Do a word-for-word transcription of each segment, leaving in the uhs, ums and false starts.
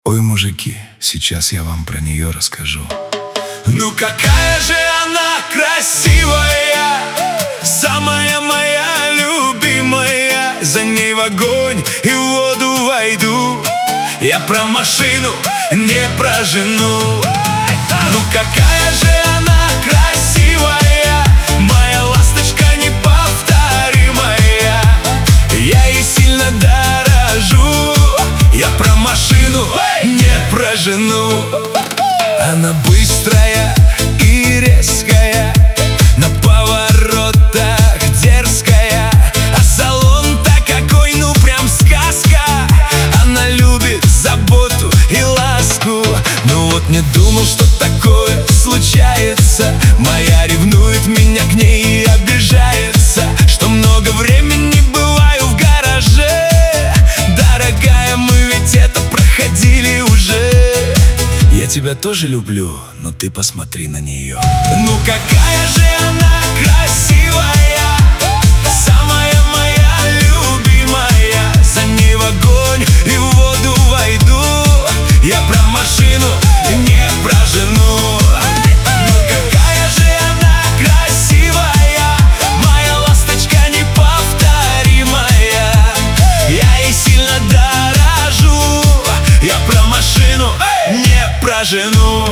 Ой, мужики, сейчас я вам про нее расскажу. Ну какая же она красивая, самая моя любимая. За ней в огонь и в воду войду. Я про машину, не про жену. Ну какая же она красивая, моя ласточка неповторимая. Я ей сильно дорожу. Я про машину, не про жену. Она быстрая и резкая, на поворотах дерзкая, а салон-то какой, ну прям сказка. Она любит заботу и ласку. Ну вот не думал, что такое случается. Моя ревнует меня к ней и обижается, что много времени бываю в гараже. Дорогая, мы ведь это проходили уже. Я тебя тоже люблю, но ты посмотри на нее. Ну какая же она красивая, самая моя любимая. За ней в огонь и в воду войду. Я про машину, не про жену. Ну какая же она красивая, моя ласточка неповторимая. Я ей сильно дорожу. Я про машину, не про жену.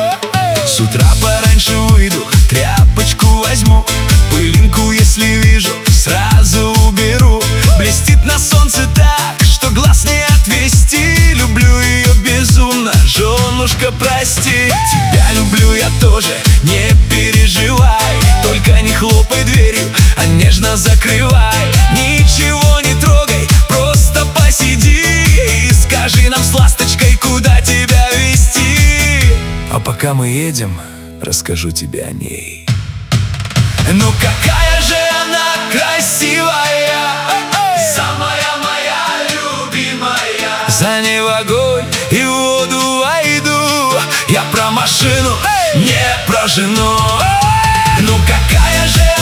С утра пораньше выйду, тряпочку возьму, пылинку, если вижу, сразу уберу. Блестит на солнце так, что глаз не отвести. Люблю ее безумно, женушка, прости. Тебя люблю я тоже, не переживай. Только не хлопай дверью, а нежно закрывай. Ничего не трогай, просто посиди и скажи нам с ласточкой, куда тебя везти. А пока мы едем, расскажу тебе о ней. Ну какая же она красивая, самая моя любимая. За ней в огонь и в воду войду. Я про машину, не про жену. Ну какая же